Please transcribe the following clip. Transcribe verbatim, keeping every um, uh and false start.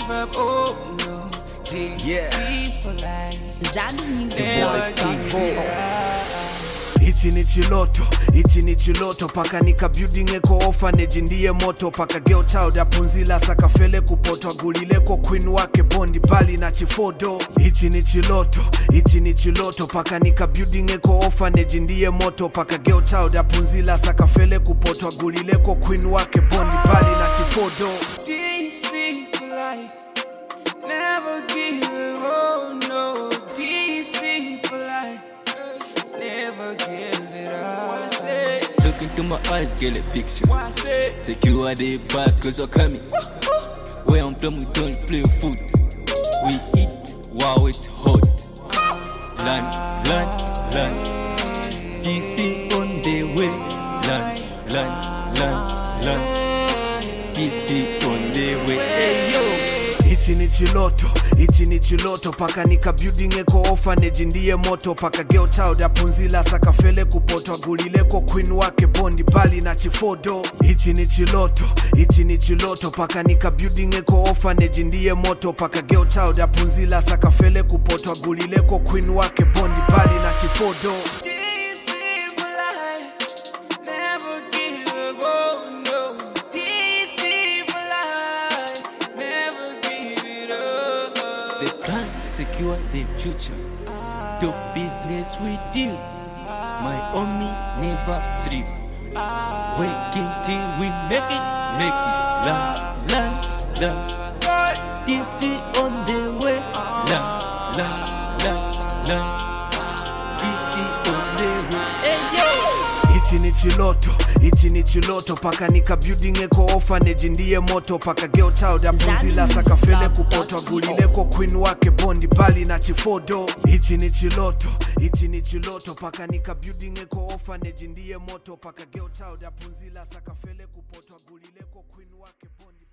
give up, oh no. D C yeah. For life. Zadu Music Never give up. Ichi ni chiloto, ichi ni chiloto paka nika building eko orphanage ndiye moto paka girl child apunzila sakafele kupotwa gulileko queen wake bondi bali na chifodo. Ichi ni chiloto, ichi ni chiloto paka nika building eko orphanage ndiye moto paka girl child apunzila sakafele kupotwa gulileko queen wake bondi bali na chifodo. D C for life, never give up, oh no. D C for life, never give it up. What I say? Look into my eyes, get a picture. What I say? Secure the back, cause we're coming. Where I'm from, we don't play food. We eat while it's hot. Land, land, land. D C on the way. Land, land, land, land. D C on the way. Hey yo. Ichi ni chiloto, ichi ni chiloto paka nika building eko orphanage ndiye moto paka girl child apunzila sakafele kupotwa gulileko queen wake bondi bali na chifodo. Ichi ni chiloto, ichi ni chiloto paka nika building eko orphanage ndiye moto paka girl child apunzila sakafele kupotwa gulileko queen wake bondi bali na chifodo. The plan, secure the future. Do business we do. My homie never sleep. Working till we make it, make it. Land, land, land. D C on the way. Land, land, land, land. D C on the way. Hey yo. Ichi ni chiloto, ichi ni chiloto paka nika building eko orphanage ndiye moto paka girl child apunzila sakafele kupotwa gulileko queen wake bondi bali na chifodo. Ichi ni chiloto, ichi ni chiloto paka nika building eko orphanage ndiye moto paka girl child apunzila sakafele kupotwa gulileko queen wake bondi